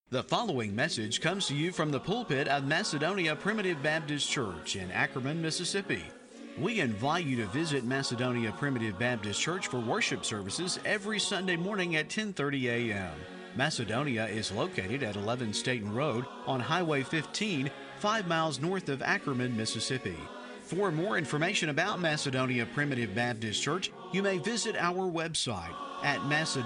The following message comes to you from the pulpit of Macedonia Primitive Baptist Church in Ackerman, Mississippi. We invite you to visit Macedonia Primitive Baptist Church for worship services every Sunday morning at 10:30 a.m. Macedonia is located at 11 Staten Road on Highway 15, 5 miles north of Ackerman, Mississippi. For more information about Macedonia Primitive Baptist Church, you may visit our website at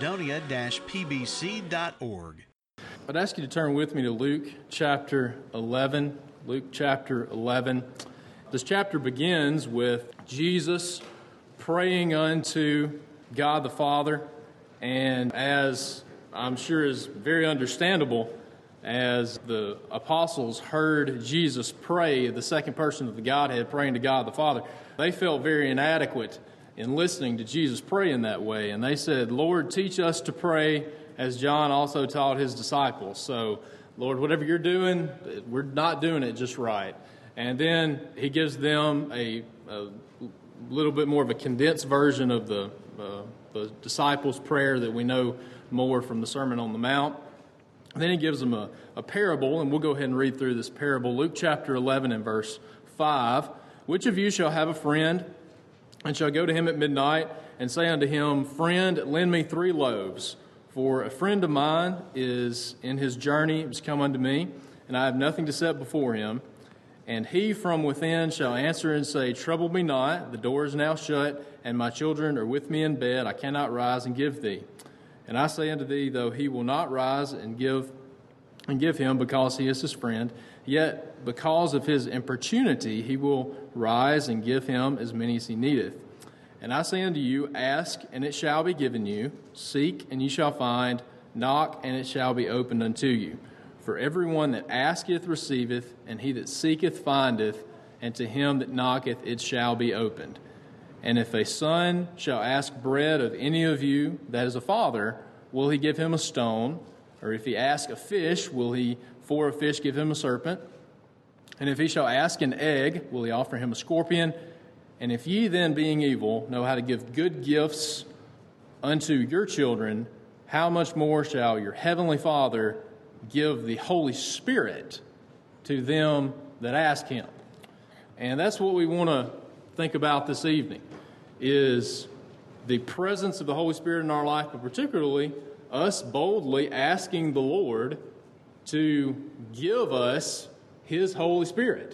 macedonia-pbc.org. I'd ask you to turn with me to Luke chapter 11. Luke chapter 11. This chapter begins with Jesus praying unto God the Father, and as I'm sure is very understandable, as the apostles heard Jesus pray, the second person of the Godhead praying to God the Father, they felt very inadequate in listening to Jesus pray in that way, and they said, "Lord, teach us to pray as John also taught his disciples." So, Lord, whatever you're doing, we're not doing it just right. And then he gives them a little bit more of a condensed version of the disciples' prayer that we know more from the Sermon on the Mount. And then he gives them a parable, and we'll go ahead and read through this parable. Luke chapter 11 and verse 5. "Which of you shall have a friend, and shall go to him at midnight, and say unto him, Friend, lend me 3 loaves. For a friend of mine is in his journey, is come unto me, and I have nothing to set before him. And he from within shall answer and say, Trouble me not, the door is now shut, and my children are with me in bed, I cannot rise and give thee. And I say unto thee, though he will not rise and give him, because he is his friend, yet because of his importunity he will rise and give him as many as he needeth. And I say unto you, ask, and it shall be given you. Seek, and ye shall find. Knock, and it shall be opened unto you. For everyone that asketh receiveth, and he that seeketh findeth, and to him that knocketh it shall be opened. And if a son shall ask bread of any of you that is a father, will he give him a stone? Or if he ask a fish, will he for a fish give him a serpent? And if he shall ask an egg, will he offer him a scorpion? And if ye then, being evil, know how to give good gifts unto your children, how much more shall your heavenly Father give the Holy Spirit to them that ask him?" And that's what we want to think about this evening, is the presence of the Holy Spirit in our life, but particularly us boldly asking the Lord to give us His Holy Spirit.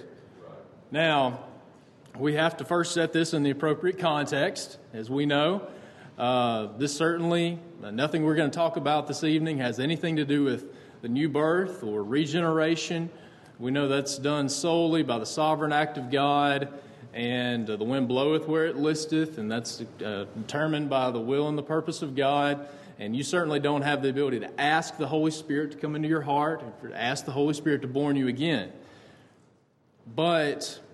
Now, we have to first set this in the appropriate context. As we know, this certainly, nothing we're going to talk about this evening has anything to do with the new birth or regeneration. We know that's done solely by the sovereign act of God, and the wind bloweth where it listeth, and that's determined by the will and the purpose of God. And you certainly don't have the ability to ask the Holy Spirit to come into your heart, or to ask the Holy Spirit to born you again. But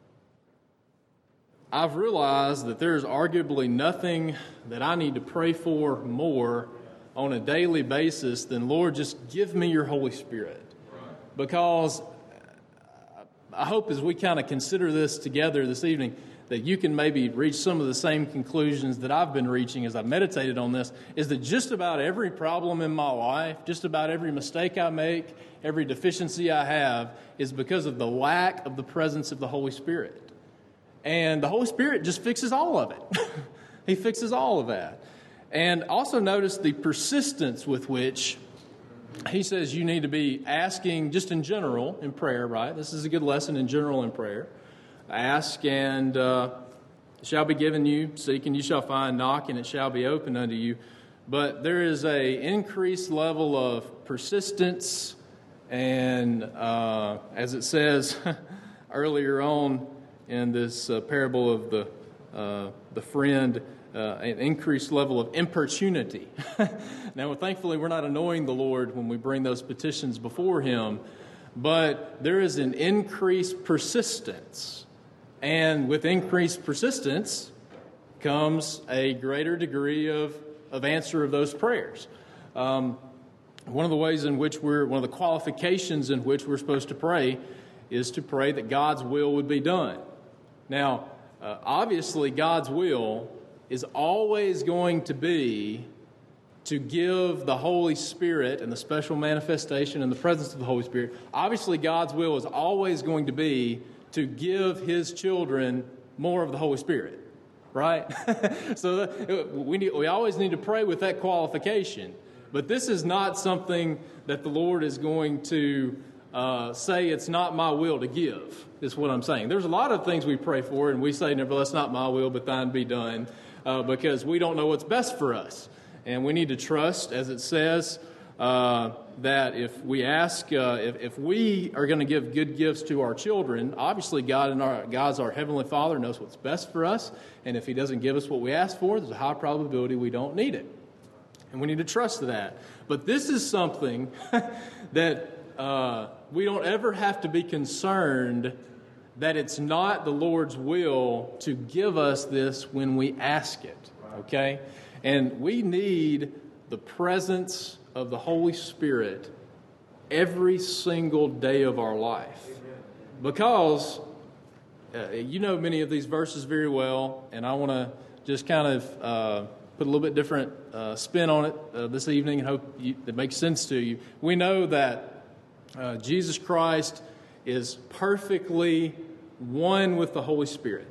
I've realized that there's arguably nothing that I need to pray for more on a daily basis than, Lord, just give me your Holy Spirit. Because I hope as we kind of consider this together this evening, that you can maybe reach some of the same conclusions that I've been reaching as I've meditated on this, is that just about every problem in my life, just about every mistake I make, every deficiency I have, is because of the lack of the presence of the Holy Spirit. And the Holy Spirit just fixes all of it. He fixes all of that. And also notice the persistence with which he says you need to be asking, just in general, in prayer, right? This is a good lesson in general in prayer. Ask, and it shall be given you. Seek, and you shall find. Knock, and it shall be opened unto you. But there is a increased level of persistence, and as it says earlier on in this parable of the friend, an increased level of importunity. Now, thankfully, we're not annoying the Lord when we bring those petitions before Him, but there is an increased persistence. And with increased persistence comes a greater degree of answer of those prayers. One of the ways in which one of the qualifications in which we're supposed to pray is to pray that God's will would be done. Now, obviously, God's will is always going to be to give the Holy Spirit and the special manifestation and the presence of the Holy Spirit, obviously God's will is always going to be to give His children more of the Holy Spirit, right? So we always need to pray with that qualification. But this is not something that the Lord is going to say it's not my will to give, is what I'm saying. There's a lot of things we pray for, and we say, nevertheless, not my will, but thine be done, because we don't know what's best for us. And we need to trust, as it says, that if we ask, if we are going to give good gifts to our children, obviously God's our Heavenly Father, knows what's best for us. And if He doesn't give us what we ask for, there's a high probability we don't need it. And we need to trust that. But this is something that we don't ever have to be concerned that it's not the Lord's will to give us this when we ask it, okay? And we need the presence of the Holy Spirit every single day of our life. Because you know many of these verses very well, and I want to just kind of put a little bit different spin on it this evening and hope it makes sense to you. We know that Jesus Christ is perfectly one with the Holy Spirit.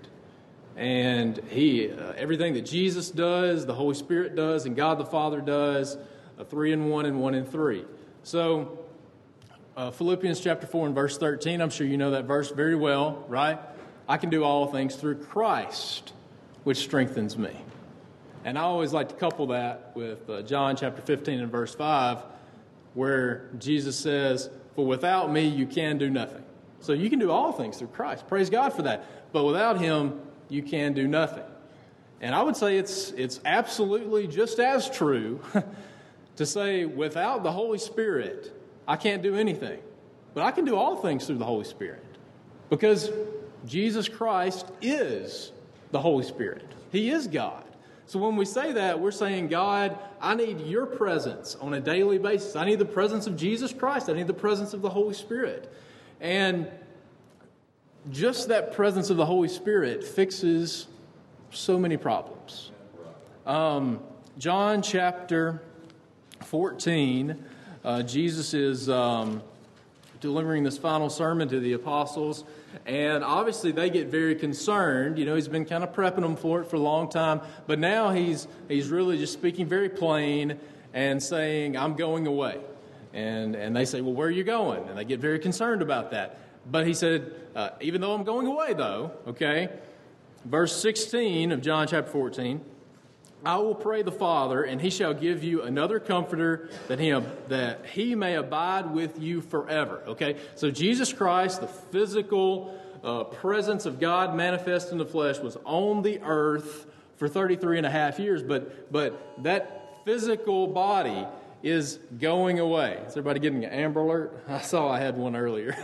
And everything that Jesus does, the Holy Spirit does, and God the Father does, 3 in 1 and 1 in 3. So, Philippians chapter 4 and verse 13, I'm sure you know that verse very well, right? I can do all things through Christ, which strengthens me. And I always like to couple that with John chapter 15 and verse 5, where Jesus says, for without me you can do nothing. So you can do all things through Christ. Praise God for that. But without Him, you can do nothing. And I would say it's absolutely just as true to say without the Holy Spirit, I can't do anything. But I can do all things through the Holy Spirit. Because Jesus Christ is the Holy Spirit. He is God. So when we say that, we're saying, God, I need your presence on a daily basis. I need the presence of Jesus Christ. I need the presence of the Holy Spirit. And just that presence of the Holy Spirit fixes so many problems. John chapter 14, Jesus is delivering this final sermon to the apostles, and obviously they get very concerned. You know, he's been kind of prepping them for it for a long time, but now he's really just speaking very plain and saying, I'm going away. And they say, well, where are you going? And they get very concerned about that. But he said, even though I'm going away, though, okay, verse 16 of John chapter 14, I will pray the Father, and He shall give you another Comforter that He may abide with you forever. Okay, so Jesus Christ, the physical presence of God manifest in the flesh, was on the earth for 33 and a half years, but that physical body is going away. Is everybody getting an Amber Alert? I saw I had one earlier.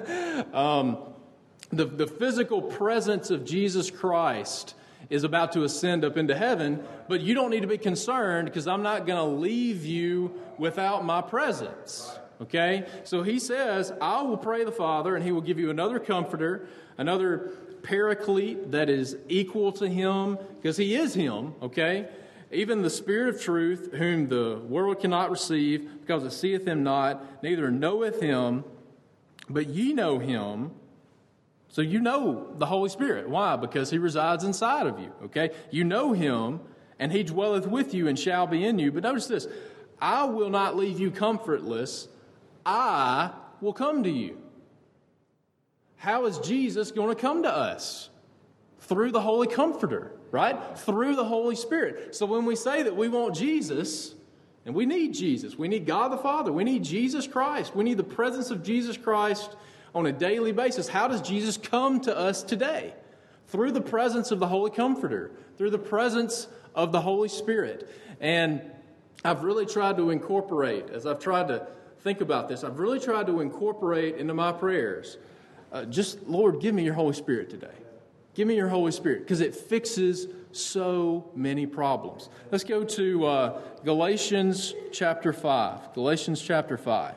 The physical presence of Jesus Christ is about to ascend up into heaven, but you don't need to be concerned because I'm not going to leave you without my presence. Okay? So he says, I will pray the Father, and He will give you another Comforter, another Paraclete that is equal to Him, because He is Him, okay? Even the Spirit of truth, whom the world cannot receive, because it seeth Him not, neither knoweth Him, but ye know Him. So you know the Holy Spirit. Why? Because He resides inside of you, okay? You know Him, and He dwelleth with you and shall be in you. But notice this, I will not leave you comfortless. I will come to you. How is Jesus going to come to us? Through the Holy Comforter, right? Through the Holy Spirit. So when we say that we want Jesus, and we need Jesus, we need God the Father, we need Jesus Christ, we need the presence of Jesus Christ on a daily basis. How does Jesus come to us today? Through the presence of the Holy Comforter, through the presence of the Holy Spirit. And I've really tried to incorporate, as I've tried to think about this, I've really tried to incorporate into my prayers, just, Lord, give me your Holy Spirit today. Give me your Holy Spirit, because it fixes so many problems. Let's go to Galatians chapter 5. Galatians chapter 5.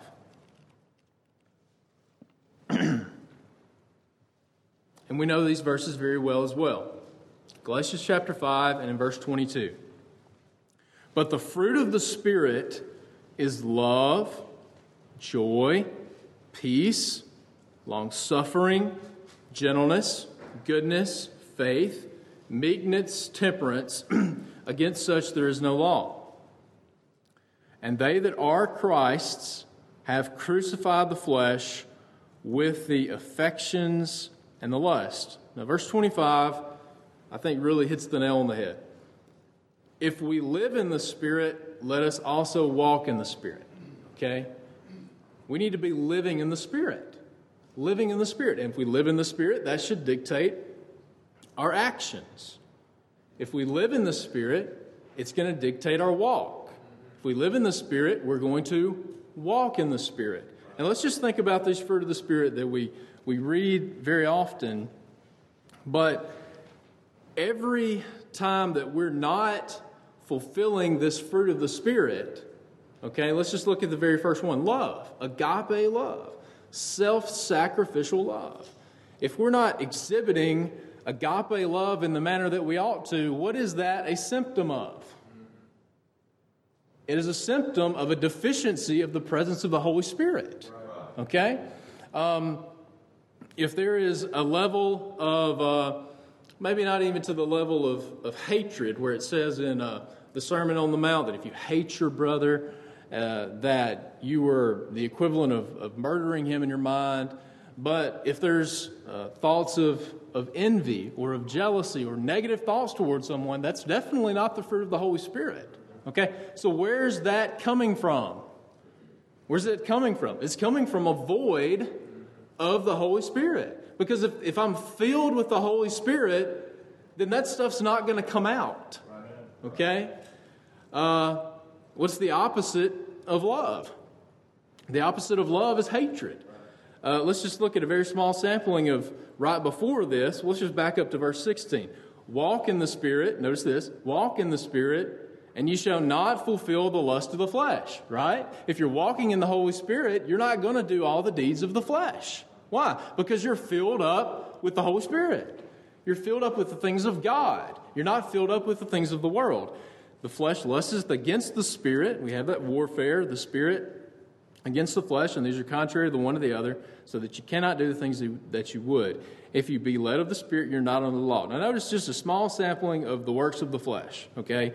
And we know these verses very well as well. Galatians chapter 5 and in verse 22. But the fruit of the Spirit is love, joy, peace, long-suffering, gentleness, goodness, faith, meekness, temperance. Against such there is no law. And they that are Christ's have crucified the flesh with the affections and the lust. Now, verse 25, I think, really hits the nail on the head. If we live in the Spirit, let us also walk in the Spirit. Okay? We need to be living in the Spirit. Living in the Spirit. And if we live in the Spirit, that should dictate our actions. If we live in the Spirit, it's going to dictate our walk. If we live in the Spirit, we're going to walk in the Spirit. And let's just think about this fruit of the Spirit that we read very often. But every time that we're not fulfilling this fruit of the Spirit, okay, let's just look at the very first one. Love, agape love, self-sacrificial love. If we're not exhibiting agape love in the manner that we ought to, what is that a symptom of? It is a symptom of a deficiency of the presence of the Holy Spirit. Okay? If there is a level of, maybe not even to the level of hatred, where it says in the Sermon on the Mount that if you hate your brother, that you were the equivalent of murdering him in your mind. But if there's thoughts of envy or of jealousy or negative thoughts towards someone, that's definitely not the fruit of the Holy Spirit. Okay? So where's that coming from? Where's it coming from? It's coming from a void of the Holy Spirit. Because if I'm filled with the Holy Spirit, then that stuff's not going to come out. Okay? What's the opposite of love? The opposite of love is hatred. Let's just look at a very small sampling of right before this. Let's just back up to verse 16. Walk in the Spirit. Notice this. Walk in the Spirit, and you shall not fulfill the lust of the flesh. Right? If you're walking in the Holy Spirit, you're not going to do all the deeds of the flesh. Why? Because you're filled up with the Holy Spirit. You're filled up with the things of God. You're not filled up with the things of the world. The flesh lusteth against the Spirit. We have that warfare, the Spirit against the flesh, and these are contrary to the one or the other, so that you cannot do the things that you would. If you be led of the Spirit, you're not under the law. Now notice just a small sampling of the works of the flesh, okay?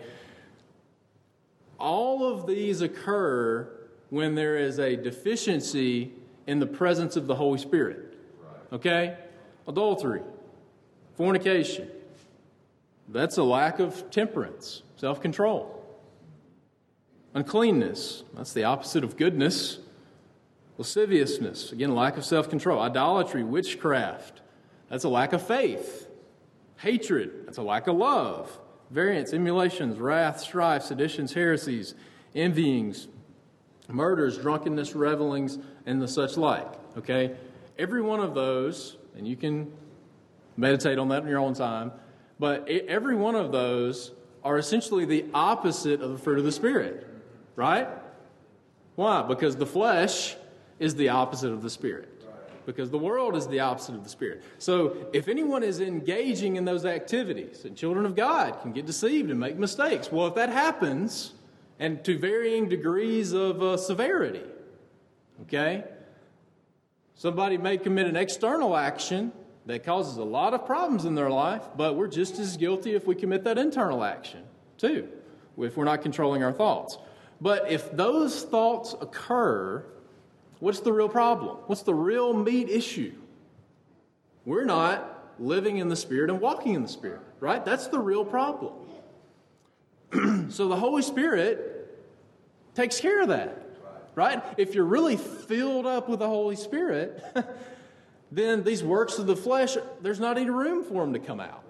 All of these occur when there is a deficiency in the presence of the Holy Spirit, okay? Adultery, fornication, that's a lack of temperance, self-control. Uncleanness, that's the opposite of goodness. Lasciviousness, again, lack of self-control. Idolatry, witchcraft, that's a lack of faith. Hatred, that's a lack of love. Variance, emulations, wrath, strife, seditions, heresies, envyings, murders, drunkenness, revelings, and the such like. Okay? Every one of those, and you can meditate on that in your own time, but every one of those are essentially the opposite of the fruit of the Spirit. Right? Why? Because the flesh is the opposite of the Spirit. Because the world is the opposite of the Spirit. So if anyone is engaging in those activities, and children of God can get deceived and make mistakes, well, if that happens, and to varying degrees of severity, okay, somebody may commit an external action that causes a lot of problems in their life, but we're just as guilty if we commit that internal action, too, if we're not controlling our thoughts. But if those thoughts occur, what's the real problem? What's the real meat issue? We're not living in the Spirit and walking in the Spirit, right? That's the real problem. So the Holy Spirit takes care of that, right? If you're really filled up with the Holy Spirit, then these works of the flesh, there's not any room for them to come out.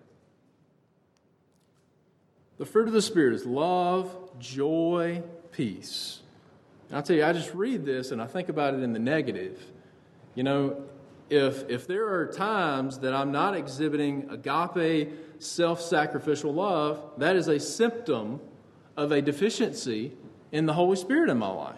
The fruit of the Spirit is love, joy, peace. And I'll tell you, I just read this and I think about it in the negative. You know, if there are times that I'm not exhibiting agape, self-sacrificial love, that is a symptom of a deficiency in the Holy Spirit in my life.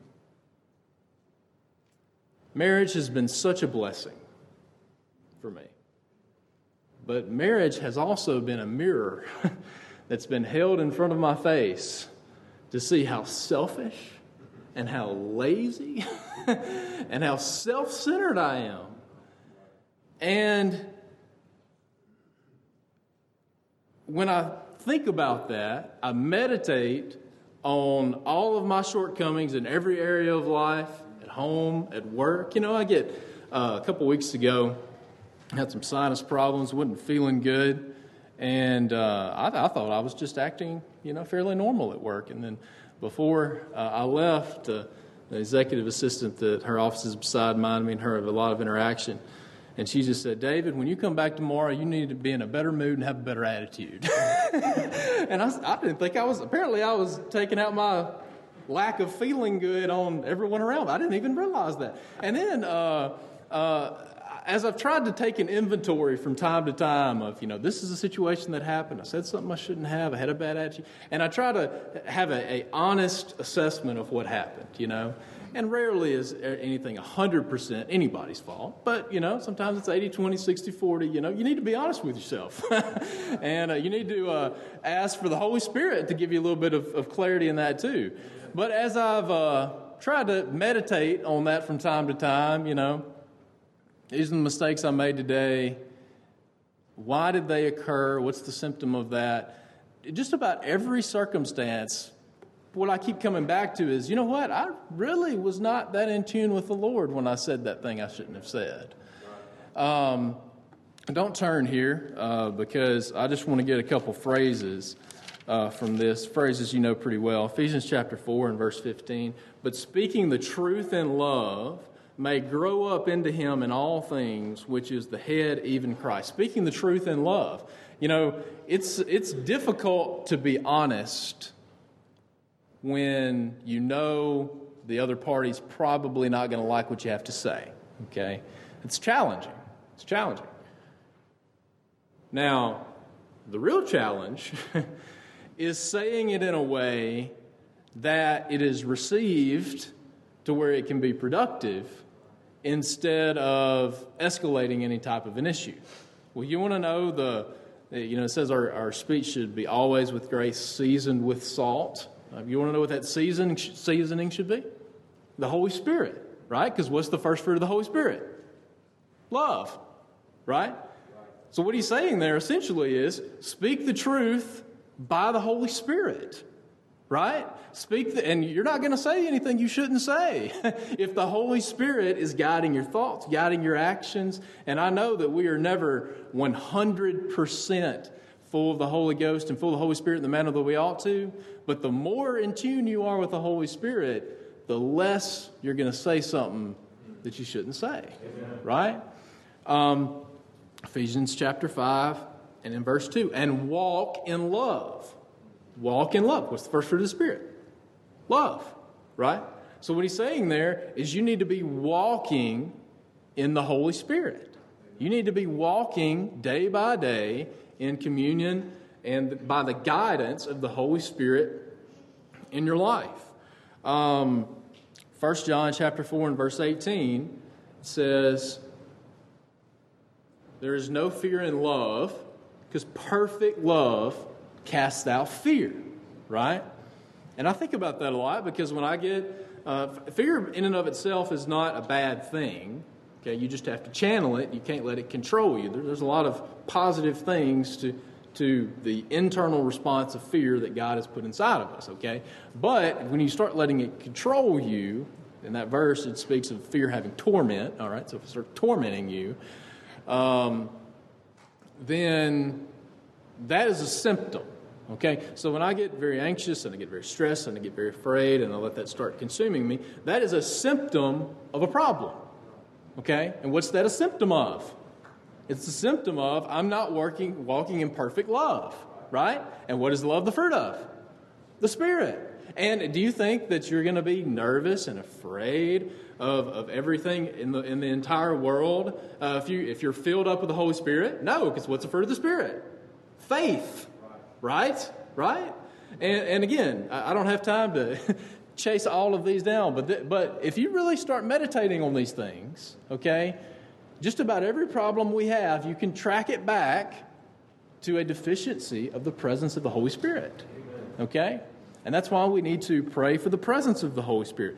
Marriage has been such a blessing for me. But marriage has also been a mirror that's been held in front of my face to see how selfish and how lazy and how self-centered I am. And when I think about that, I meditate on all of my shortcomings in every area of life, at home, at work. I get a couple weeks ago, I had some sinus problems, wasn't feeling good, and I thought I was just acting, fairly normal at work. And then before I left, the executive assistant that her office is beside mine, me and her have a lot of interaction. And she just said, David, when you come back tomorrow, you need to be in a better mood and have a better attitude. And I didn't think I was taking out my lack of feeling good on everyone around me. I didn't even realize that. And then as I've tried to take an inventory from time to time of, this is a situation that happened. I said something I shouldn't have. I had a bad attitude. And I try to have a honest assessment of what happened, And rarely is anything 100% anybody's fault. But, sometimes it's 80-20, 60-40. You need to be honest with yourself. And you need to ask for the Holy Spirit to give you a little bit of clarity in that too. But as I've tried to meditate on that from time to time, these are the mistakes I made today. Why did they occur? What's the symptom of that? Just about every circumstance, what I keep coming back to is, I really was not that in tune with the Lord when I said that thing I shouldn't have said. Don't turn here because I just want to get a couple phrases from this. Phrases you know pretty well. Ephesians chapter 4 and verse 15. But speaking the truth in love may grow up into him in all things, which is the head, even Christ. Speaking the truth in love. It's difficult to be honest when the other party's probably not going to like what you have to say, okay? It's challenging. Now, the real challenge is saying it in a way that it is received to where it can be productive instead of escalating any type of an issue. Well, you want to know it says our speech should be always with grace, seasoned with salt. You want to know what that seasoning should be? The Holy Spirit, right? Because what's the first fruit of the Holy Spirit? Love, right? So what he's saying there essentially is speak the truth by the Holy Spirit, right? And you're not going to say anything you shouldn't say if the Holy Spirit is guiding your thoughts, guiding your actions. And I know that we are never 100% full of the Holy Ghost and full of the Holy Spirit in the manner that we ought to. But the more in tune you are with the Holy Spirit, the less you're going to say something that you shouldn't say, right? Ephesians chapter 5 and in verse 2, and walk in love. Walk in love. What's the first fruit of the Spirit? Love, right? So what he's saying there is you need to be walking in the Holy Spirit. You need to be walking day by day in communion and by the guidance of the Holy Spirit in your life. 1 John chapter 4 and verse 18 says, there is no fear in love, because perfect love casts out fear, right? And I think about that a lot because when I get fear in and of itself is not a bad thing. Okay, you just have to channel it. You can't let it control you. There's a lot of positive things to the internal response of fear that God has put inside of us, okay? But when you start letting it control you, in that verse it speaks of fear having torment, all right? So if it starts tormenting you, then that is a symptom, okay? So when I get very anxious and I get very stressed and I get very afraid and I let that start consuming me, that is a symptom of a problem, okay? And what's that a symptom of? It's a symptom of I'm not walking in perfect love, right? And what is love the fruit of? The Spirit. And do you think that you're going to be nervous and afraid of everything in the entire world if you're filled up with the Holy Spirit? No, because what's the fruit of the Spirit? Faith, right? And again, I don't have time to chase all of these down, but if you really start meditating on these things, okay, just about every problem we have, you can track it back to a deficiency of the presence of the Holy Spirit. Okay? And that's why we need to pray for the presence of the Holy Spirit.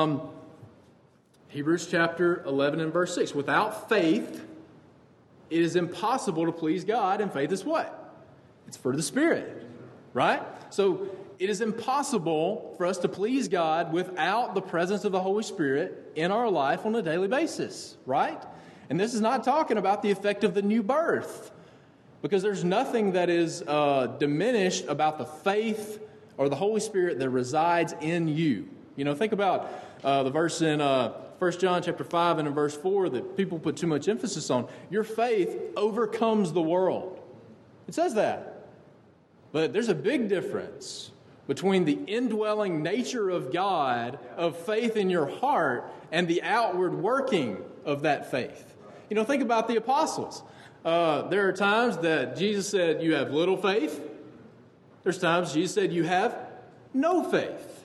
Hebrews chapter 11 and verse 6. Without faith, it is impossible to please God, and faith is what? It's for the Spirit. Right? So it is impossible for us to please God without the presence of the Holy Spirit in our life on a daily basis. Right? And this is not talking about the effect of the new birth, because there's nothing that is diminished about the faith or the Holy Spirit that resides in you. You know, think about the verse in 1 John chapter 5 and in verse 4 that people put too much emphasis on. Your faith overcomes the world. It says that. But there's a big difference between the indwelling nature of God, of faith in your heart, and the outward working of that faith. You know, think about the apostles. There are times that Jesus said, you have little faith. There's times Jesus said, you have no faith.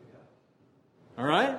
All right?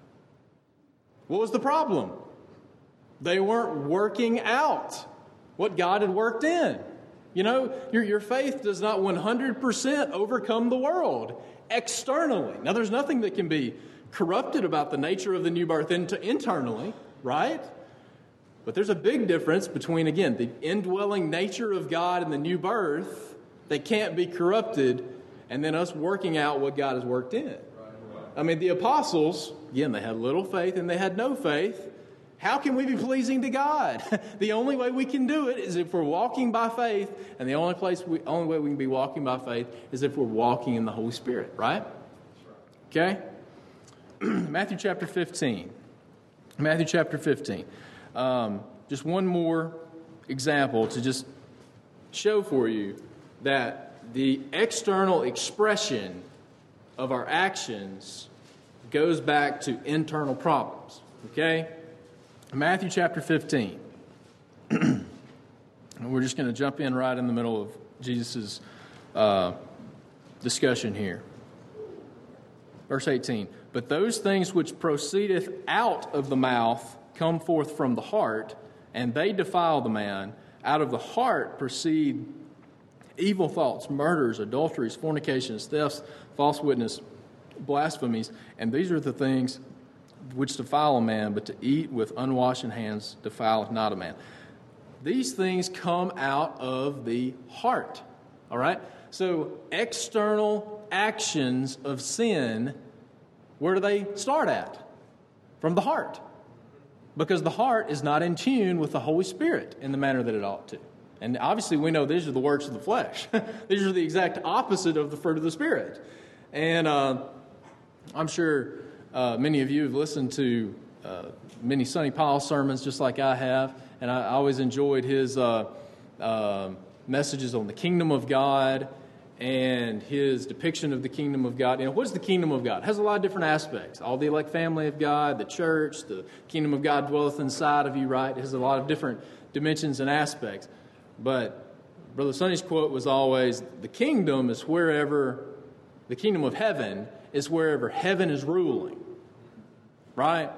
What was the problem? They weren't working out what God had worked in. You know, your faith does not 100% overcome the world externally. Now, there's nothing that can be corrupted about the nature of the new birth internally, right? But there's a big difference between, again, the indwelling nature of God and the new birth that can't be corrupted, and then us working out what God has worked in. I mean, the apostles, again, they had little faith and they had no faith. How can we be pleasing to God? The only way we can do it is if we're walking by faith, and the only way we can be walking by faith is if we're walking in the Holy Spirit, right? Okay? Matthew chapter 15. Matthew chapter 15. Just one more example to just show for you that the external expression of our actions goes back to internal problems. Okay? Matthew chapter 15. And we're just going to jump in right in the middle of Jesus' discussion here. Verse 18. But those things which proceedeth out of the mouth come forth from the heart, and they defile the man. Out of the heart proceed evil thoughts, murders, adulteries, fornications, thefts, false witness, blasphemies. And these are the things which defile a man, but to eat with unwashed hands defileth not a man. These things come out of the heart. All right? So external actions of sin, where do they start at? From the heart. Because the heart is not in tune with the Holy Spirit in the manner that it ought to. And obviously we know these are the works of the flesh. These are the exact opposite of the fruit of the Spirit. And I'm sure many of you have listened to many Sonny Powell sermons just like I have. And I always enjoyed his messages on the kingdom of God and his depiction of the kingdom of God. You know, what is the kingdom of God? It has a lot of different aspects. All the elect family of God, the church, the kingdom of God dwelleth inside of you, right? It has a lot of different dimensions and aspects. But Brother Sonny's quote was always, the kingdom is wherever, the kingdom of heaven is wherever heaven is ruling, right?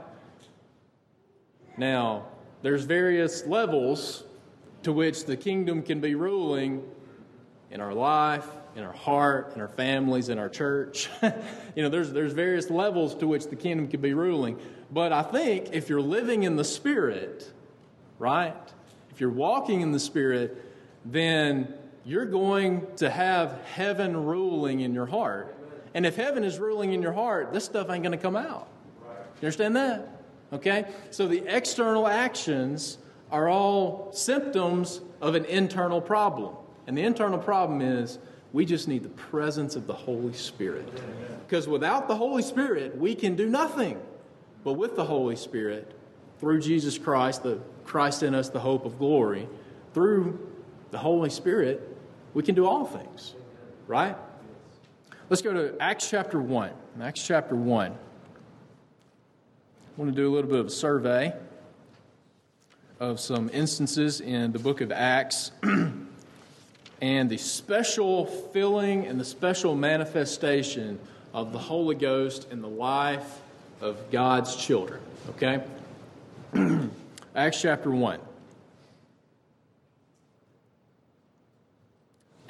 Now, there's various levels to which the kingdom can be ruling in our life, in our heart, in our families, in our church. You know, there's various levels to which the kingdom can be ruling. But I think if you're living in the Spirit, right, if you're walking in the Spirit, then you're going to have heaven ruling in your heart. And if heaven is ruling in your heart, this stuff ain't going to come out. You understand that? Okay? So the external actions are all symptoms of an internal problem. And the internal problem is we just need the presence of the Holy Spirit. Because without the Holy Spirit, we can do nothing. But with the Holy Spirit, through Jesus Christ, the Christ in us, the hope of glory, through the Holy Spirit, we can do all things. Right? Let's go to Acts chapter 1. Acts chapter 1. I want to do a little bit of a survey of some instances in the book of Acts and the special filling and the special manifestation of the Holy Ghost in the life of God's children. Okay? Acts chapter 1.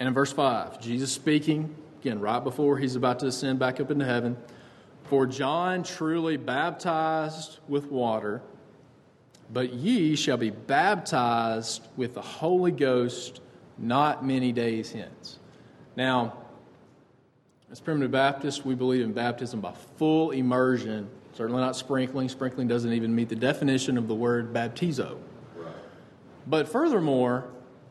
And in verse 5, Jesus speaking, again, right before he's about to ascend back up into heaven, "For John truly baptized with water, but ye shall be baptized with the Holy Ghost not many days hence." Now, as Primitive Baptists, we believe in baptism by full immersion, certainly not sprinkling. Sprinkling doesn't even meet the definition of the word baptizo. Right. But furthermore,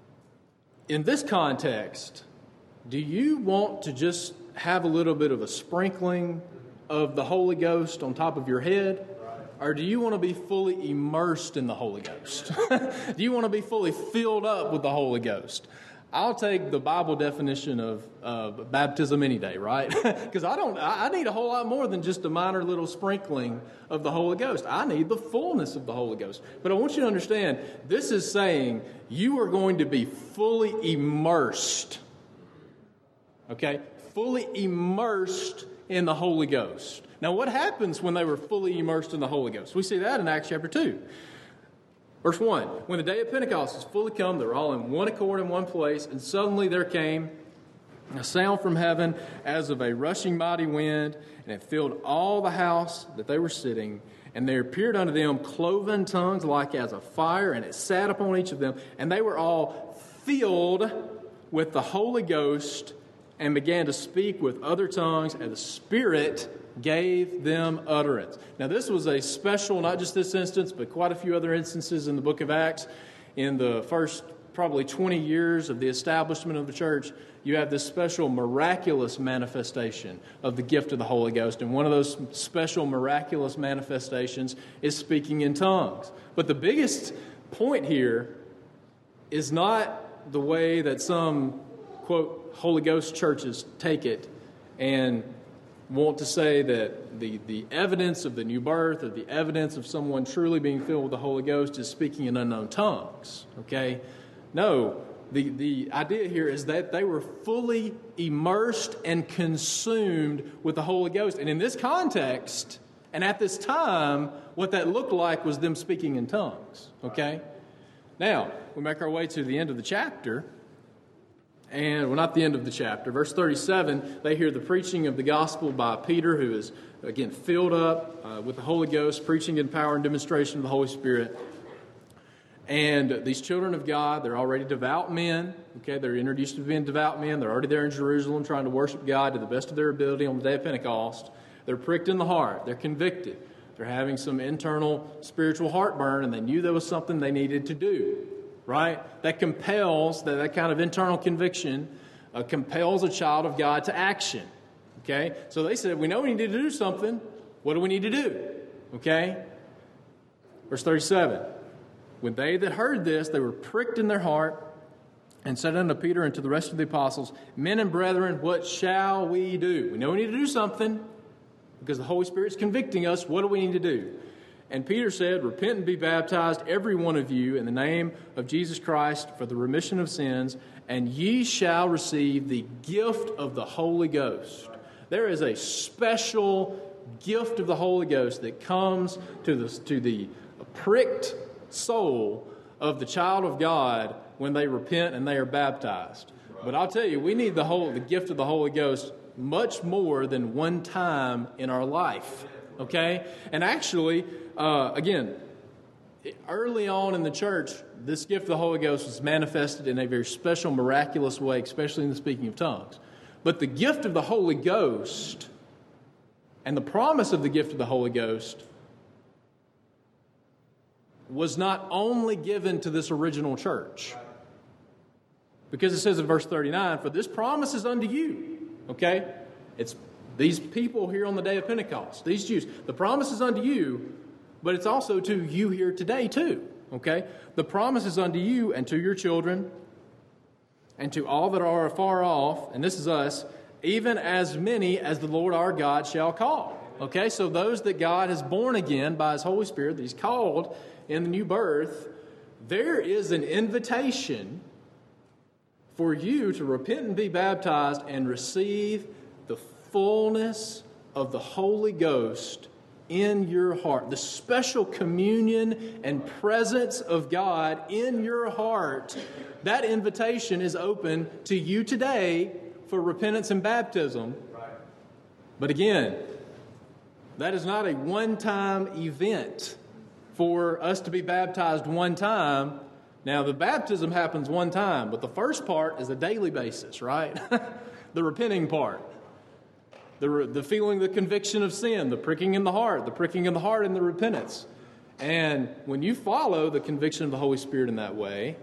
in this context, do you want to just have a little bit of a sprinkling of the Holy Ghost on top of your head? Or do you want to be fully immersed in the Holy Ghost? Do you want to be fully filled up with the Holy Ghost? I'll take the Bible definition of baptism any day, right? Because I need a whole lot more than just a minor little sprinkling of the Holy Ghost. I need the fullness of the Holy Ghost. But I want you to understand, this is saying you are going to be fully immersed. Okay? Fully immersed in the Holy Ghost. Now, what happens when they were fully immersed in the Holy Ghost? We see that in Acts chapter 2. Verse 1, "When the day of Pentecost was fully come, they were all in one accord in one place, and suddenly there came a sound from heaven as of a rushing mighty wind, and it filled all the house that they were sitting. And there appeared unto them cloven tongues like as of fire, and it sat upon each of them. And they were all filled with the Holy Ghost, and began to speak with other tongues, and the Spirit gave them utterance." Now, this was a special, not just this instance, but quite a few other instances in the book of Acts. In the first probably 20 years of the establishment of the church, you have this special miraculous manifestation of the gift of the Holy Ghost. And one of those special miraculous manifestations is speaking in tongues. But the biggest point here is not the way that some, quote, Holy Ghost churches take it and want to say that the evidence of the new birth or the evidence of someone truly being filled with the Holy Ghost is speaking in unknown tongues. Okay? No, the idea here is that they were fully immersed and consumed with the Holy Ghost. And in this context, and at this time, what that looked like was them speaking in tongues. Okay? Now, we make our way to the end of the chapter. And, well, not the end of the chapter. Verse 37, they hear the preaching of the gospel by Peter, who is, again, filled up with the Holy Ghost, preaching in power and demonstration of the Holy Spirit. And these children of God, they're already devout men. Okay, they're introduced to being devout men. They're already there in Jerusalem trying to worship God to the best of their ability on the day of Pentecost. They're pricked in the heart. They're convicted. They're having some internal spiritual heartburn, and they knew there was something they needed to do. Right? That compels, that kind of internal conviction compels a child of God to action. Okay? So they said, we know we need to do something. What do we need to do? Okay? Verse 37. "When they that heard this, they were pricked in their heart, and said unto Peter and to the rest of the apostles, Men and brethren, what shall we do?" We know we need to do something because the Holy Spirit's convicting us. What do we need to do? And Peter said, "Repent and be baptized, every one of you, in the name of Jesus Christ for the remission of sins, and ye shall receive the gift of the Holy Ghost." There is a special gift of the Holy Ghost that comes to the pricked soul of the child of God when they repent and they are baptized. But I'll tell you, we need the gift of the Holy Ghost much more than one time in our life. Okay? And actually, again, early on in the church, this gift of the Holy Ghost was manifested in a very special, miraculous way, especially in the speaking of tongues. But the gift of the Holy Ghost and the promise of the gift of the Holy Ghost was not only given to this original church. Because it says in verse 39, "For this promise is unto you." Okay? It's these people here on the day of Pentecost, these Jews. The promise is unto you, but it's also to you here today too. Okay? The promise is unto you and to your children and to all that are afar off, and this is us, even as many as the Lord our God shall call. Okay? So those that God has born again by His Holy Spirit, that He's called in the new birth, there is an invitation for you to repent and be baptized and receive the fullness of the Holy Ghost in your heart. The special communion and presence of God in your heart. That invitation is open to you today for repentance and baptism. But again, that is not a one-time event for us to be baptized one time. Now, the baptism happens one time, but the first part is a daily basis, right? The repenting part. The feeling, the conviction of sin, the pricking in the heart and the repentance. And when you follow the conviction of the Holy Spirit in that way,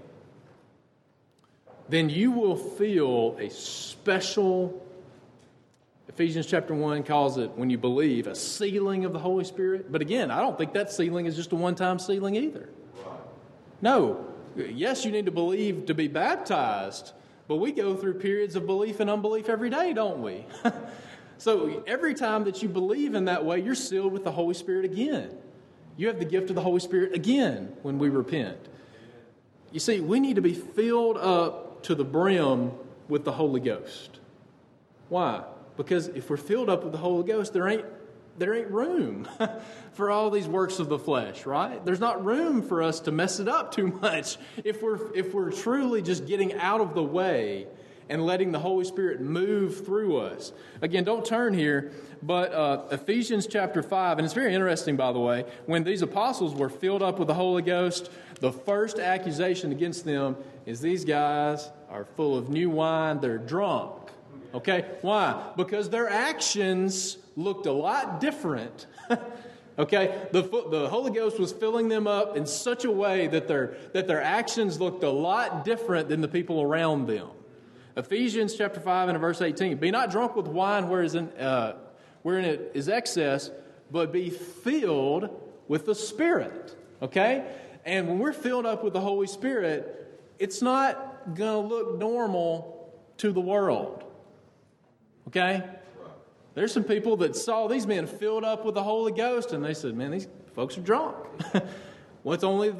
then you will feel a special, Ephesians chapter 1 calls it, when you believe, a sealing of the Holy Spirit. But again, I don't think that sealing is just a one-time sealing either. No. Yes, you need to believe to be baptized, but we go through periods of belief and unbelief every day, don't we? So every time that you believe in that way, you're sealed with the Holy Spirit again. You have the gift of the Holy Spirit again when we repent. You see, we need to be filled up to the brim with the Holy Ghost. Why? Because if we're filled up with the Holy Ghost, there ain't room for all these works of the flesh, right? There's not room for us to mess it up too much if we're truly just getting out of the way and letting the Holy Spirit move through us. Again, don't turn here, but Ephesians chapter 5, and it's very interesting, by the way, when these apostles were filled up with the Holy Ghost, the first accusation against them is these guys are full of new wine, they're drunk. Okay, why? Because their actions looked a lot different. Okay, the Holy Ghost was filling them up in such a way that their actions looked a lot different than the people around them. Ephesians chapter 5 and verse 18. Be not drunk with wine wherein it is excess, but be filled with the Spirit. Okay? And when we're filled up with the Holy Spirit, it's not going to look normal to the world. Okay? There's some people that saw these men filled up with the Holy Ghost, and they said, man, these folks are drunk. Well, it's only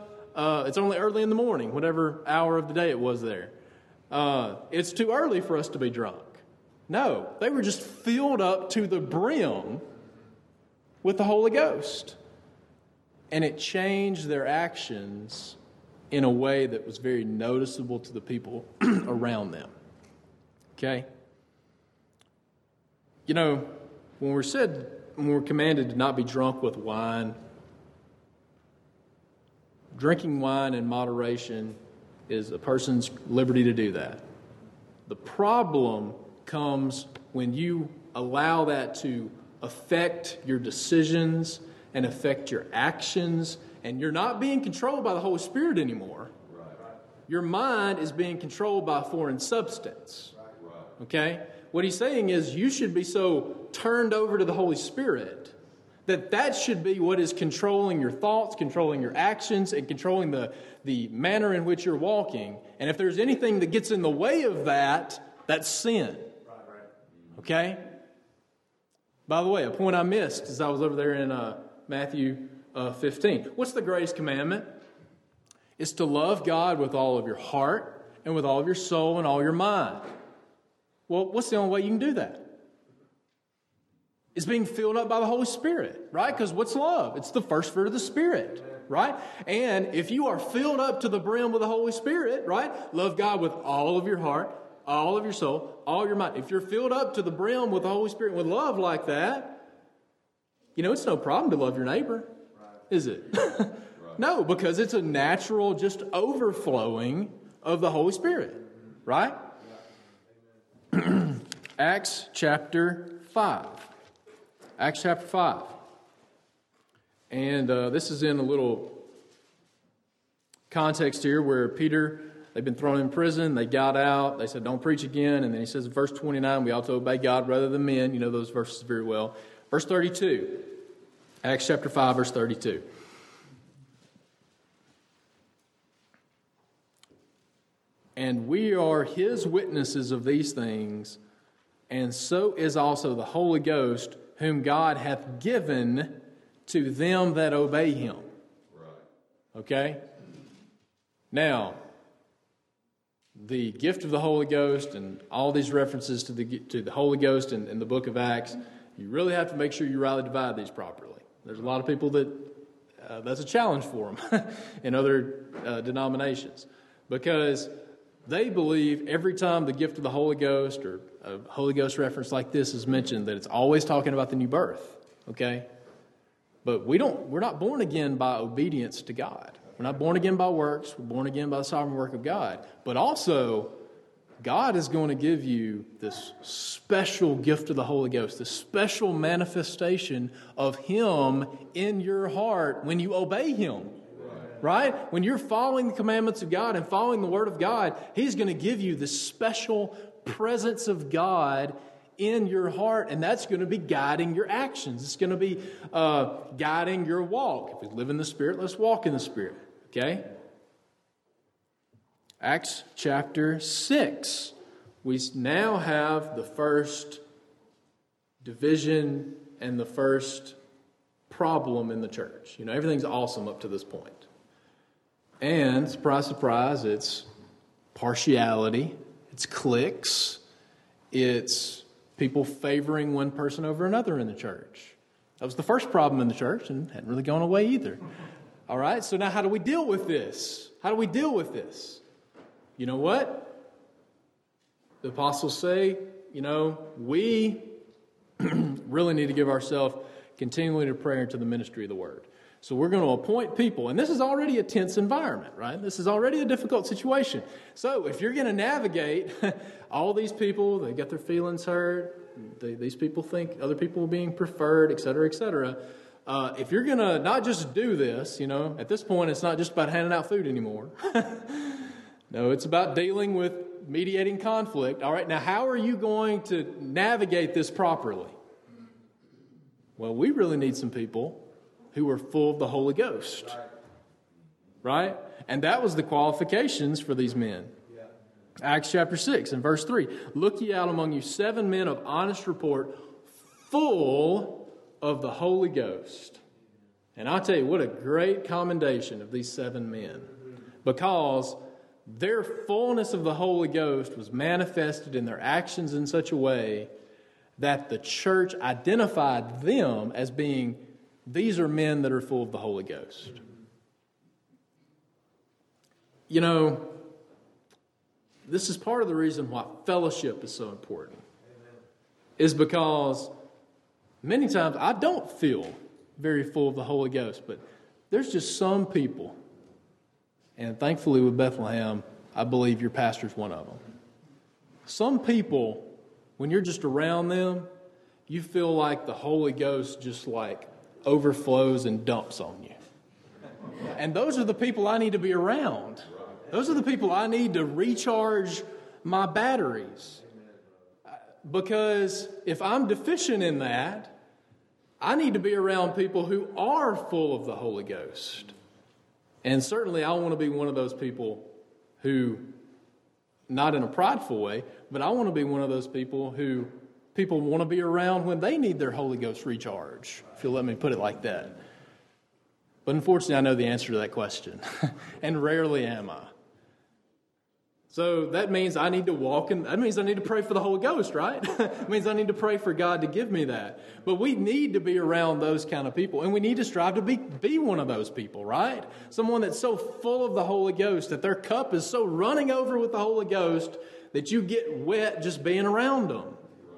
early in the morning, whatever hour of the day it was there. It's too early for us to be drunk. No, they were just filled up to the brim with the Holy Ghost. And it changed their actions in a way that was very noticeable to the people around them. Okay? You know, when we're commanded to not be drunk with wine, drinking wine in moderation is a person's liberty to do that. The problem comes when you allow that to affect your decisions and affect your actions, and you're not being controlled by the Holy Spirit anymore. Right. Your mind is being controlled by a foreign substance. Right. Okay? What he's saying is you should be so turned over to the Holy Spirit that should be what is controlling your thoughts, controlling your actions, and controlling the manner in which you're walking. And if there's anything that gets in the way of that, that's sin. Okay? By the way, a point I missed as I was over there in Matthew 15. What's the greatest commandment? It's to love God with all of your heart and with all of your soul and all your mind. Well, what's the only way you can do that? It's being filled up by the Holy Spirit, right? Because what's love? It's the first fruit of the Spirit, right? And if you are filled up to the brim with the Holy Spirit, right? Love God with all of your heart, all of your soul, all your mind. If you're filled up to the brim with the Holy Spirit with love like that, you know, it's no problem to love your neighbor, is it? No, because it's a natural just overflowing of the Holy Spirit, right? Acts chapter 5. Acts chapter 5. And this is in a little context here where Peter, they've been thrown in prison, they got out, they said, don't preach again. And then he says in verse 29, we ought to obey God rather than men. You know those verses very well. Verse 32. Acts chapter 5, verse 32. And we are his witnesses of these things, and so is also the Holy Ghost, whom God hath given to them that obey him. Right. Okay? Now, the gift of the Holy Ghost and all these references to the Holy Ghost in the book of Acts, you really have to make sure you rightly divide these properly. There's a lot of people that that's a challenge for them in other denominations, because they believe every time the gift of the Holy Ghost or a Holy Ghost reference like this is mentioned, that it's always talking about the new birth, okay? But we're not born again by obedience to God. We're not born again by works. We're born again by the sovereign work of God. But also, God is going to give you this special gift of the Holy Ghost, this special manifestation of Him in your heart when you obey Him. Right? When you're following the commandments of God and following the Word of God, He's going to give you this special presence of God in your heart, and that's going to be guiding your actions. It's going to be guiding your walk. If we live in the Spirit, let's walk in the Spirit. Okay? Acts chapter 6. We now have the first division and the first problem in the church. You know, everything's awesome up to this point. And, surprise, surprise, it's partiality, it's cliques, it's people favoring one person over another in the church. That was the first problem in the church and hadn't really gone away either. All right, so now how do we deal with this? How do we deal with this? You know what? The apostles say, you know, we really need to give ourselves continually to prayer and to the ministry of the Word. So we're going to appoint people, and this is already a tense environment, right? This is already a difficult situation. So if you're going to navigate all these people, they got their feelings hurt, these people think other people are being preferred, et cetera, et cetera. If you're going to not just do this, you know, at this point it's not just about handing out food anymore. No, it's about dealing with mediating conflict. All right, now how are you going to navigate this properly? Well, we really need some people who are full of the Holy Ghost. Right? And that was the qualifications for these men. Yeah. Acts chapter 6 and verse 3. Look ye out among you 7 men of honest report, full of the Holy Ghost. And I'll tell you, what a great commendation of these 7 men. Because their fullness of the Holy Ghost was manifested in their actions in such a way that the church identified them as being, these are men that are full of the Holy Ghost. You know, this is part of the reason why fellowship is so important. Is because many times I don't feel very full of the Holy Ghost, but there's just some people, and thankfully with Bethlehem, I believe your pastor's one of them. Some people, when you're just around them, you feel like the Holy Ghost just like overflows and dumps on you. And those are the people I need to be around. Those are the people I need to recharge my batteries. Because if I'm deficient in that, I need to be around people who are full of the Holy Ghost. And certainly I want to be one of those people who, not in a prideful way, but I want to be one of those people who people want to be around when they need their Holy Ghost recharge, if you'll let me put it like that. But unfortunately, I know the answer to that question, and rarely am I. So that means I need to walk in, that means I need to pray for the Holy Ghost, right? It means I need to pray for God to give me that. But we need to be around those kind of people, and we need to strive to be one of those people, right? Someone that's so full of the Holy Ghost that their cup is so running over with the Holy Ghost that you get wet just being around them.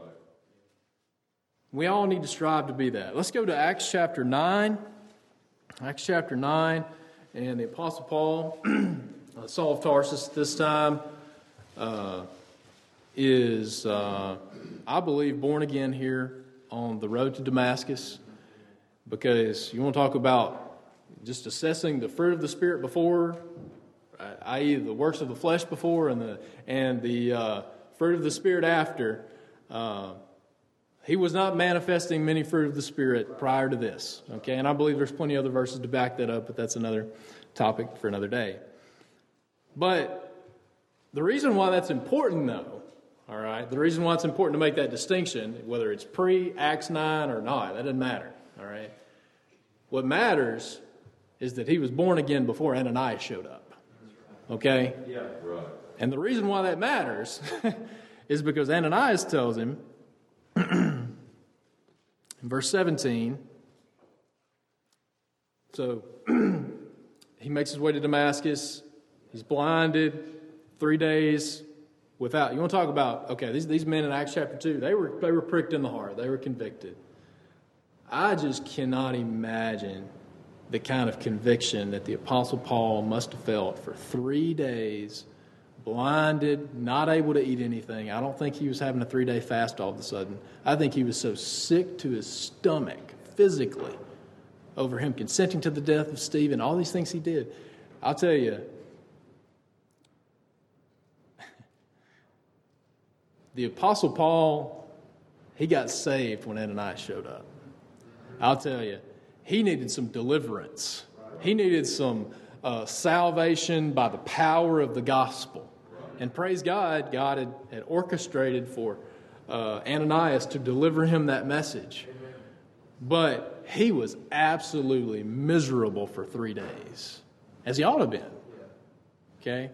We all need to strive to be that. Let's go to Acts chapter 9. Acts chapter 9, and the Apostle Paul, Saul of Tarsus this time, is, I believe, born again here on the road to Damascus. Because you want to talk about just assessing the fruit of the Spirit before, i.e. the works of the flesh before and the fruit of the Spirit after. He was not manifesting many fruit of the Spirit prior to this. Okay, and I believe there's plenty of other verses to back that up, but that's another topic for another day. But the reason why that's important, though, all right, the reason why it's important to make that distinction, whether it's pre-Acts 9 or not, that doesn't matter, all right? What matters is that he was born again before Ananias showed up, okay? Yeah, right. And the reason why that matters is because Ananias tells him, in verse 17, So he makes his way to Damascus. He's blinded 3 days without. You want to talk about, okay, these men in Acts chapter 2, they were pricked in the heart. They were convicted. I just cannot imagine the kind of conviction that the Apostle Paul must have felt for 3 days, blinded, not able to eat anything. I don't think he was having a 3-day fast all of a sudden. I think he was so sick to his stomach physically over him consenting to the death of Stephen, all these things he did. I'll tell you, the Apostle Paul, he got saved when Ananias showed up. I'll tell you, he needed some deliverance. He needed some salvation by the power of the gospel. And praise God, God had orchestrated for Ananias to deliver him that message. But he was absolutely miserable for 3 days, as he ought to have been. Okay?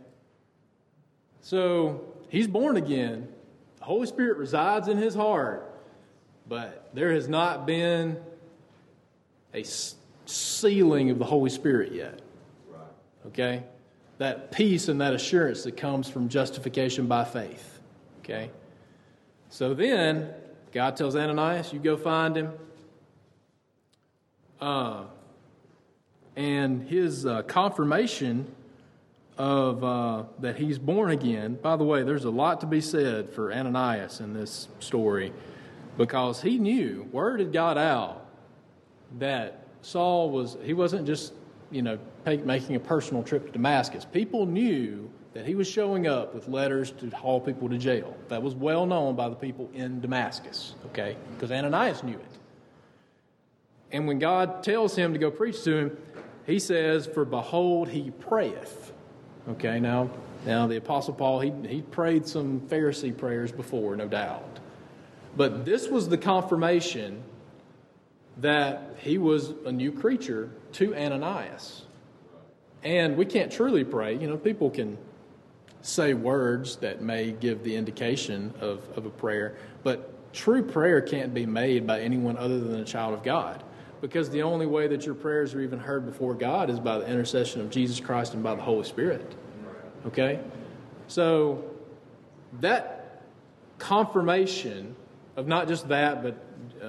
So he's born again. The Holy Spirit resides in his heart. But there has not been a sealing of the Holy Spirit yet. Okay? That peace and that assurance that comes from justification by faith. Okay? So then, God tells Ananias, you go find him. And his confirmation of that he's born again. By the way, there's a lot to be said for Ananias in this story, because he knew, word had got out that Saul wasn't just, making a personal trip to Damascus. People knew that he was showing up with letters to haul people to jail. That was well known by the people in Damascus, okay? Because Ananias knew it. And when God tells him to go preach to him, he says, for behold, he prayeth. Okay, now the Apostle Paul, he prayed some Pharisee prayers before, no doubt. But this was the confirmation that he was a new creature to Ananias. And we can't truly pray. People can say words that may give the indication of a prayer, but true prayer can't be made by anyone other than a child of God, because the only way that your prayers are even heard before God is by the intercession of Jesus Christ and by the Holy Spirit. Okay? So that confirmation of not just that, but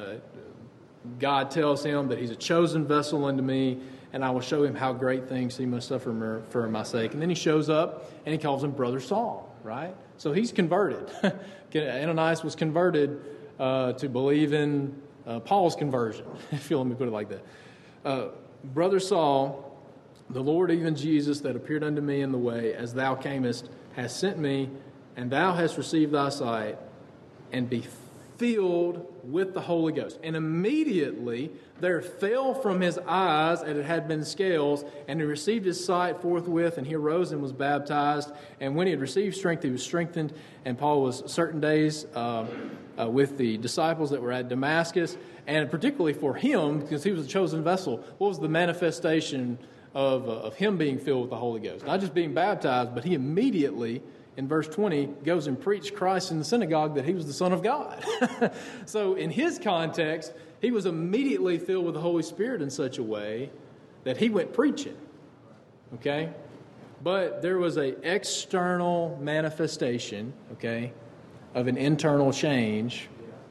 God tells him that he's a chosen vessel unto me, and I will show him how great things he must suffer for my sake. And then he shows up, and he calls him Brother Saul, right? So he's converted. Ananias was converted to believe in Paul's conversion, if you'll let me put it like that. Brother Saul, the Lord, even Jesus, that appeared unto me in the way, as thou camest, has sent me, and thou hast received thy sight, and be filled with the Holy Ghost. And immediately there fell from his eyes, as it had been scales, and he received his sight forthwith, and he arose and was baptized. And when he had received strength, he was strengthened. And Paul was certain days with the disciples that were at Damascus. And particularly for him, because he was a chosen vessel, what was the manifestation of him being filled with the Holy Ghost? Not just being baptized, but he immediately, in verse 20, goes and preached Christ in the synagogue that he was the Son of God. So in his context, he was immediately filled with the Holy Spirit in such a way that he went preaching. Okay? But there was an external manifestation, okay, of an internal change.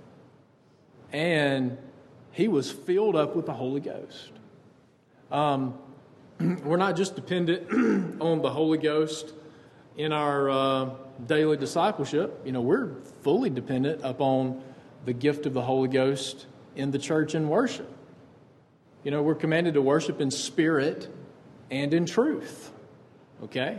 And he was filled up with the Holy Ghost. We're not just dependent on the Holy Ghost in our daily discipleship. We're fully dependent upon the gift of the Holy Ghost in the church and worship. We're commanded to worship in spirit and in truth. Okay?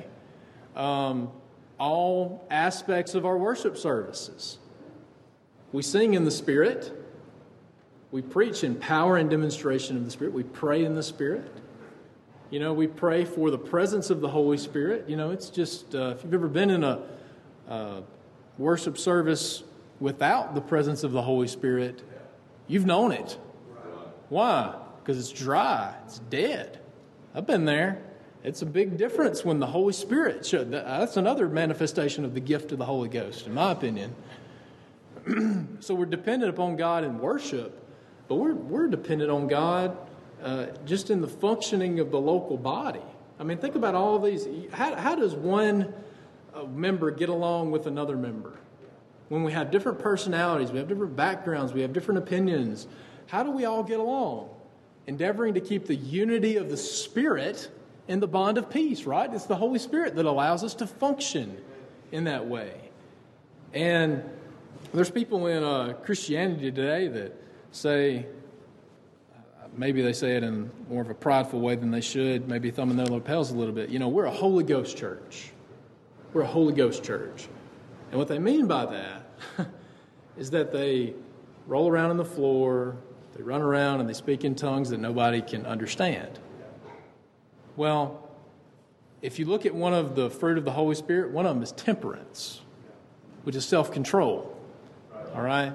All aspects of our worship services. We sing in the Spirit. We preach in power and demonstration of the Spirit. We pray in the Spirit. We pray for the presence of the Holy Spirit. It's just, if you've ever been in a worship service without the presence of the Holy Spirit, you've known it. Why? Because it's dry. It's dead. I've been there. It's a big difference when the Holy Spirit should. That's another manifestation of the gift of the Holy Ghost, in my opinion. So we're dependent upon God in worship, but we're dependent on God just in the functioning of the local body. I mean, think about all these. How does one member get along with another member? When we have different personalities, we have different backgrounds, we have different opinions, how do we all get along? Endeavoring to keep the unity of the Spirit in the bond of peace, right? It's the Holy Spirit that allows us to function in that way. And there's people in Christianity today that say, maybe they say it in more of a prideful way than they should, maybe thumbing their lapels a little bit. You know, we're a Holy Ghost church. We're a Holy Ghost church. And what they mean by that is that they roll around on the floor, they run around, and they speak in tongues that nobody can understand. Well, if you look at one of the fruit of the Holy Spirit, one of them is temperance, which is self-control. All right?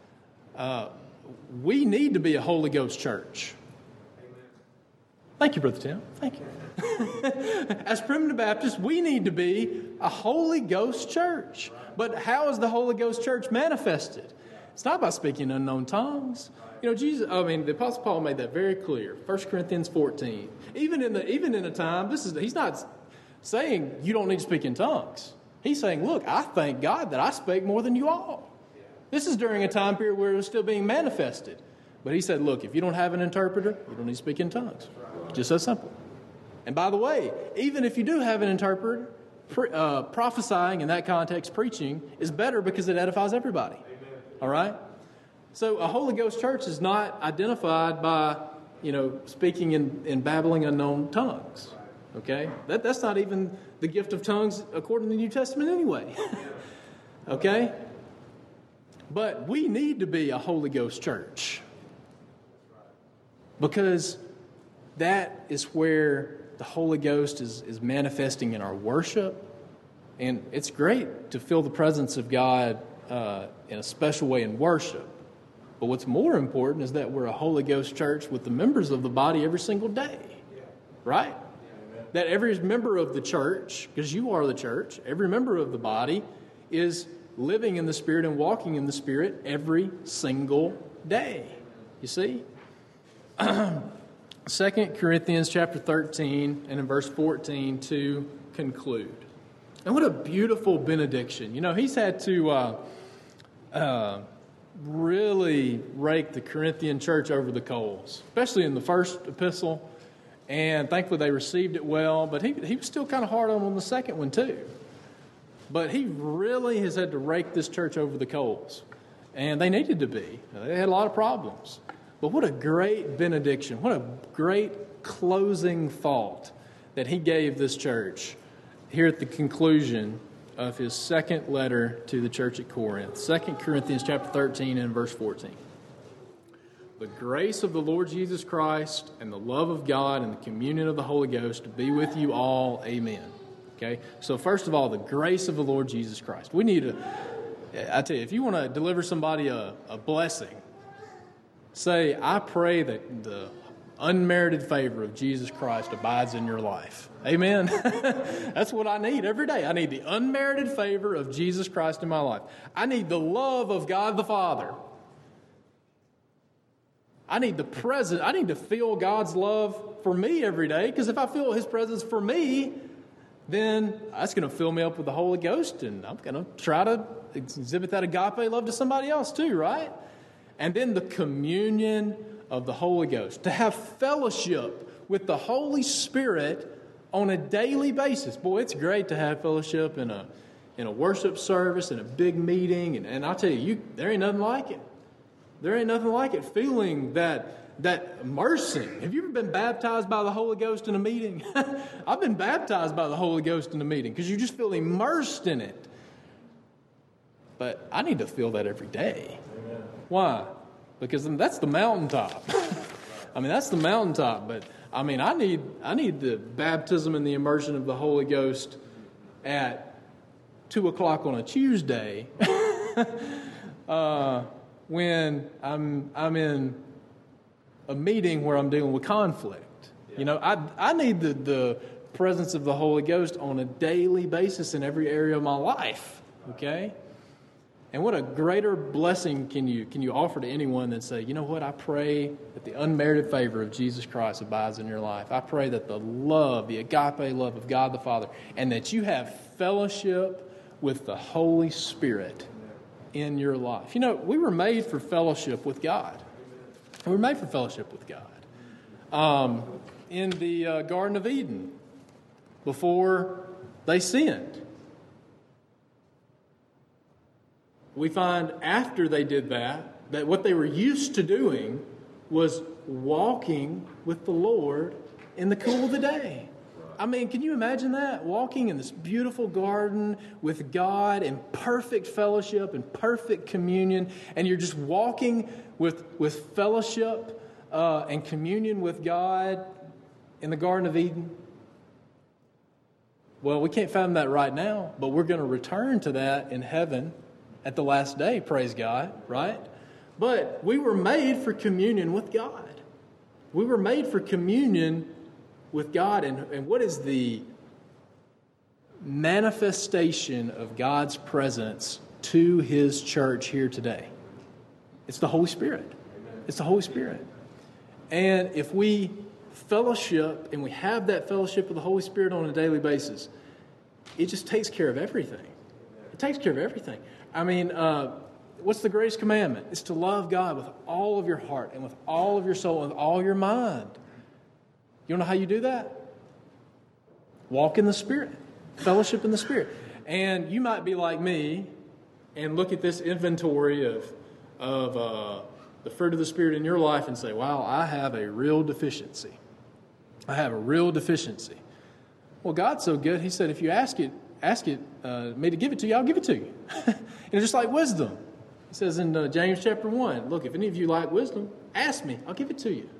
We need to be a Holy Ghost church. Thank you, Brother Tim. Thank you. As Primitive Baptists, we need to be a Holy Ghost church. But how is the Holy Ghost church manifested? It's not by speaking unknown tongues. You know, the Apostle Paul made that very clear. 1 Corinthians 14. Even in a time, he's not saying you don't need to speak in tongues. He's saying, look, I thank God that I spake more than you all. This is during a time period where it was still being manifested. But he said, look, if you don't have an interpreter, you don't need to speak in tongues. Just so simple. And by the way, even if you do have an interpreter, prophesying in that context, preaching, is better because it edifies everybody. All right? So a Holy Ghost church is not identified by, speaking in babbling unknown tongues. Okay? That's not even the gift of tongues according to the New Testament anyway. Okay? But we need to be a Holy Ghost church. Because that is where the Holy Ghost is manifesting in our worship. And it's great to feel the presence of God in a special way in worship. But what's more important is that we're a Holy Ghost church with the members of the body every single day. Right? That every member of the church, because you are the church, every member of the body is living in the Spirit and walking in the Spirit every single day. You see? 2 Corinthians chapter 13 and in verse 14 to conclude. And what a beautiful benediction. You know, he's had to really rake the Corinthian church over the coals, especially in the first epistle. And thankfully they received it well, but he was still kind of hard on the second one too. But he really has had to rake this church over the coals. And they needed to be. They had a lot of problems. But what a great benediction. What a great closing thought that he gave this church here at the conclusion of his second letter to the church at Corinth. 2 Corinthians chapter 13 and verse 14. The grace of the Lord Jesus Christ and the love of God and the communion of the Holy Ghost be with you all. Amen. Okay, so first of all, the grace of the Lord Jesus Christ. We need I tell you, if you want to deliver somebody a blessing, say, I pray that the unmerited favor of Jesus Christ abides in your life. Amen. That's what I need every day. I need the unmerited favor of Jesus Christ in my life. I need the love of God the Father. I need to feel God's love for me every day, because if I feel His presence for me, then that's going to fill me up with the Holy Ghost, and I'm going to try to exhibit that agape love to somebody else too, right? And then the communion of the Holy Ghost, to have fellowship with the Holy Spirit on a daily basis. Boy, it's great to have fellowship in a worship service, in a big meeting, and I'll tell you, there ain't nothing like it. There ain't nothing like it. Feeling that immersing. Have you ever been baptized by the Holy Ghost in a meeting? I've been baptized by the Holy Ghost in a meeting because you just feel immersed in it. But I need to feel that every day. Amen. Why? Because that's the mountaintop. That's the mountaintop. But I need the baptism and the immersion of the Holy Ghost at 2:00 on a Tuesday when I'm in a meeting where I'm dealing with conflict. Yeah. I need the presence of the Holy Ghost on a daily basis in every area of my life. Okay? And what a greater blessing can you offer to anyone than say, you know what, I pray that the unmerited favor of Jesus Christ abides in your life. I pray that the love, the agape love of God the Father, and that you have fellowship with the Holy Spirit in your life. You know, we were made for fellowship with God. We were made for fellowship with God. In the Garden of Eden, before they sinned, we find after they did that what they were used to doing was walking with the Lord in the cool of the day. I mean, can you imagine that? Walking in this beautiful garden with God in perfect fellowship and perfect communion, and you're just walking with fellowship and communion with God in the Garden of Eden. Well, we can't fathom that right now, but we're going to return to that in heaven at the last day, praise God, right? But we were made for communion with God. We were made for communion with God. And what is the manifestation of God's presence to His church here today? It's the Holy Spirit. It's the Holy Spirit. And if we fellowship and we have that fellowship with the Holy Spirit on a daily basis, it just takes care of everything. It takes care of everything. I mean, what's the greatest commandment? It's to love God with all of your heart and with all of your soul and with all your mind. You know how you do that? Walk in the Spirit. Fellowship in the Spirit. And you might be like me and look at this inventory of the fruit of the Spirit in your life and say, wow, I have a real deficiency. I have a real deficiency. Well, God's so good, He said, if you ask me to give it to you, I'll give it to you. And just like wisdom. He says in James chapter 1, look, if any of you like wisdom, ask me, I'll give it to you.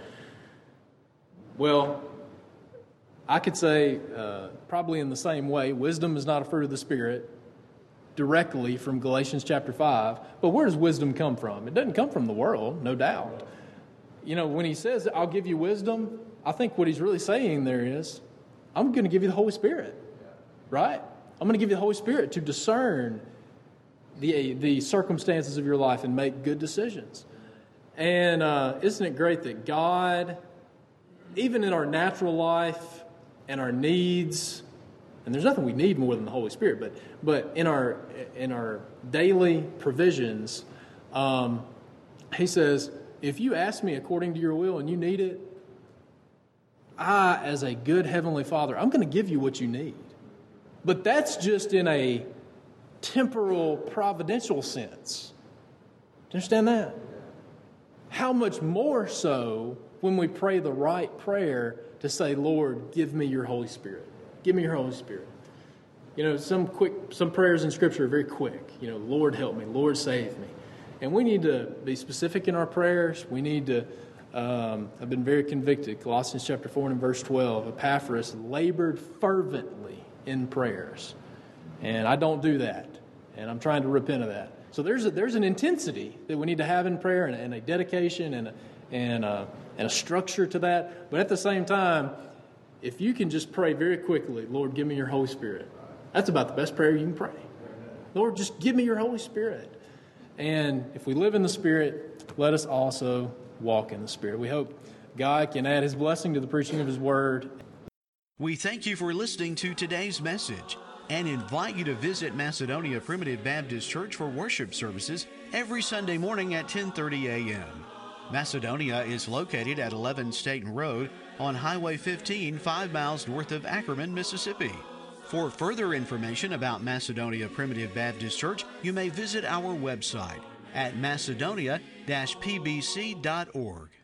Well, I could say probably in the same way, wisdom is not a fruit of the Spirit directly from Galatians chapter 5. But where does wisdom come from? It doesn't come from the world, no doubt. You know, when He says, I'll give you wisdom, I think what He's really saying there is, I'm going to give you the Holy Spirit, right? I'm going to give you the Holy Spirit to discern the circumstances of your life and make good decisions. And isn't it great that God, even in our natural life and our needs, and there's nothing we need more than the Holy Spirit, but in our daily provisions, He says, if you ask me according to your will and you need it, I, as a good Heavenly Father, I'm going to give you what you need. But that's just in a temporal, providential sense. Do you understand that? How much more so when we pray the right prayer to say, Lord, give me your Holy Spirit. Give me your Holy Spirit. You know, some prayers in Scripture are very quick. You know, Lord, help me. Lord, save me. And we need to be specific in our prayers. We need to, I've been very convicted. Colossians chapter 4 and verse 12, Epaphras labored fervently in prayers. And I don't do that. And I'm trying to repent of that. So there's an intensity that we need to have in prayer and a dedication and a structure to that. But at the same time, if you can just pray very quickly, Lord, give me your Holy Spirit. That's about the best prayer you can pray. Lord, just give me your Holy Spirit. And if we live in the Spirit, let us also walk in the Spirit. We hope God can add His blessing to the preaching of His Word. We thank you for listening to today's message and invite you to visit Macedonia Primitive Baptist Church for worship services every Sunday morning at 10:30 a.m. Macedonia is located at 11 Staten Road on Highway 15, 5 miles north of Ackerman, Mississippi. For further information about Macedonia Primitive Baptist Church, you may visit our website at macedonia-pbc.org.